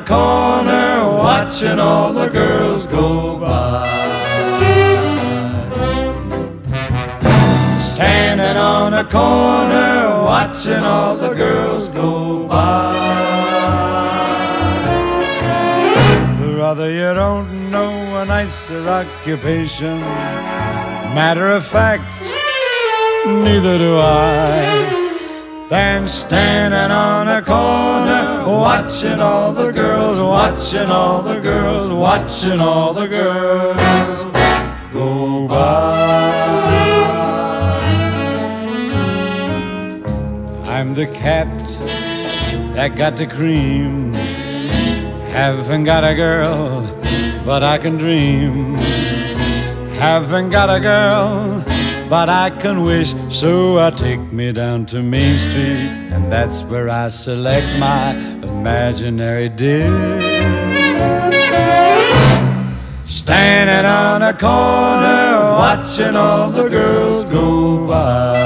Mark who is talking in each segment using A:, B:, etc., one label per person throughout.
A: corner, watching all the girls go by. Standing on a corner, watching all the girls go by. Brother, you don't know a nicer occupation. Matter of fact, neither do I. Than standing on a corner, watching all the girls, watching all the girls, watching all the girls go by. I'm the cat that got the cream. Haven't got a girl, but I can dream. Haven't got a girl, but I can wish. So I take me down to Main Street, and that's where I select my imaginary dear. Standing on a corner, watching all the girls go by.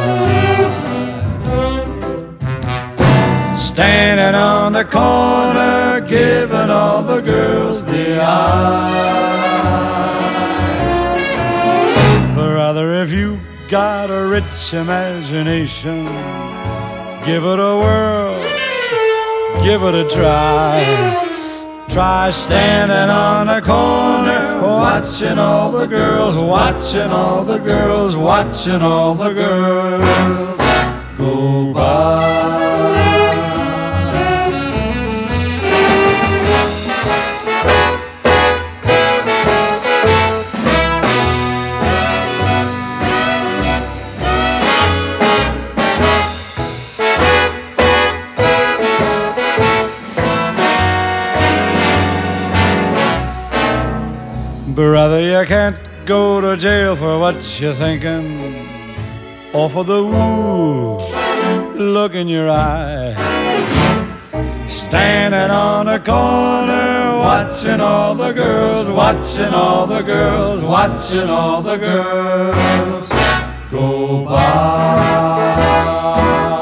A: Standing on the corner, giving all the girls the eye. Brother, if you got a rich imagination, give it a whirl, give it a try. Try standing on a corner, watching all the girls, watching all the girls, watching all the girls go by. Brother, you can't go to jail for what you're thinking, or for the woo look in your eye. Standing on a corner, watching all the girls, watching all the girls, watching all the girls go by.